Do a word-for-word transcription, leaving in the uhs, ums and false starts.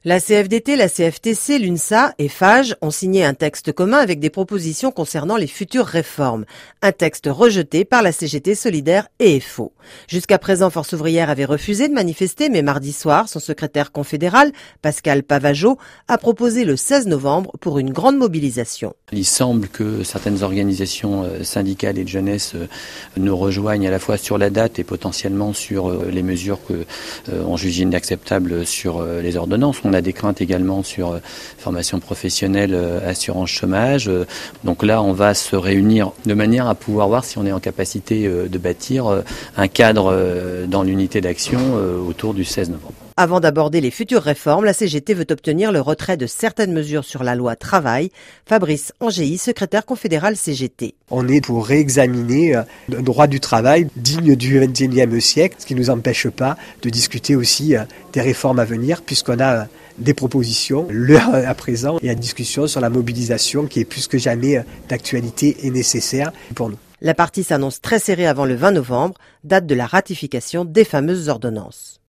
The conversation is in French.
La C F D T, la C F T C, l'UNSA et FAGE ont signé un texte commun avec des propositions concernant les futures réformes. Un texte rejeté par la C G T Solidaire et F O. Jusqu'à présent, Force ouvrière avait refusé de manifester, mais mardi soir, son secrétaire confédéral, Pascal Pavageau, a proposé le seize novembre pour une grande mobilisation. Il semble que certaines organisations syndicales et de jeunesse nous rejoignent à la fois sur la date et potentiellement sur les mesures qu'on juge inacceptables sur les ordonnances. On a des craintes également sur formation professionnelle, assurance chômage. Donc là, on va se réunir de manière à pouvoir voir si on est en capacité de bâtir un cadre dans l'unité d'action autour du seize novembre. Avant d'aborder les futures réformes, la C G T veut obtenir le retrait de certaines mesures sur la loi travail. Fabrice Angéi, secrétaire confédéral C G T. On est pour réexaminer un droit du travail digne du vingt et unième siècle, ce qui ne nous empêche pas de discuter aussi des réformes à venir, puisqu'on a des propositions, l'heure à présent, et la discussion sur la mobilisation qui est plus que jamais d'actualité et nécessaire pour nous. La partie s'annonce très serrée avant le vingt novembre, date de la ratification des fameuses ordonnances.